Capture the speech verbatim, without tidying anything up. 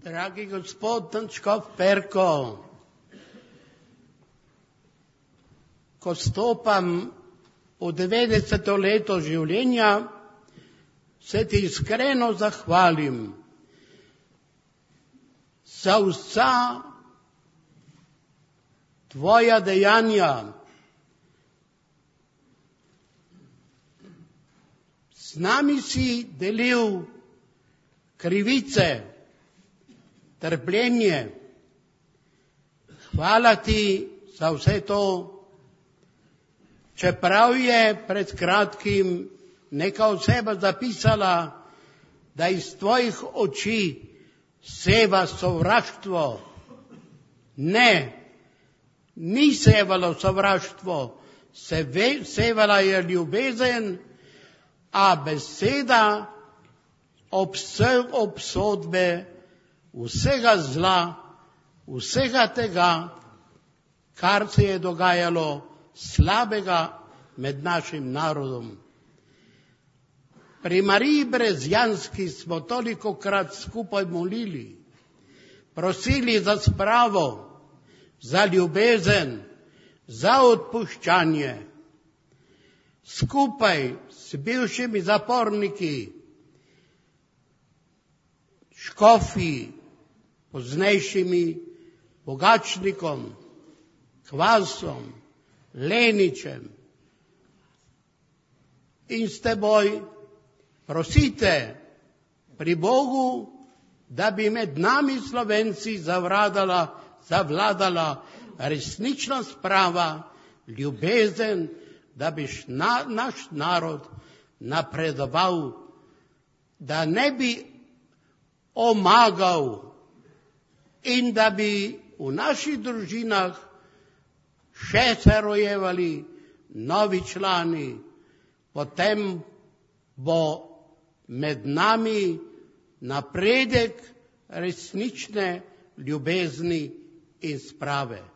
Dragi gospod Škof Perko, ko stopam v devetdeseto leto življenja, se ti iskreno zahvalim za vsa tvoja dejanja. Z nami si delil krivice, trpljenje. Hvala ti za vse to, čeprav je pred kratkim neka oseba zapisala, da iz tvojih oči seva sovraštvo. Ne, ni sevalo sovraštvo, sevala je ljubezen, a beseda obsodbe vsega zla, vsega tega, kar se je dogajalo slabega med našim narodom. Pri Mariji Brezjanski smo tolikokrat skupaj molili, prosili za spravo, za ljubezen, za odpuščanje. Skupaj s bivšimi zaporniki, škofi, poznejšimi Pogačnikom, Kvasom, Leničem in s teboj prosite pri Bogu, da bi med nami Slovenci zavladala, zavladala resnična sprava, ljubezen, da bi na, naš narod napredoval, da ne bi omagal in da bi v naših družinah še se rojevali novi člani, potem bo med nami napredek resnične ljubezni in sprave.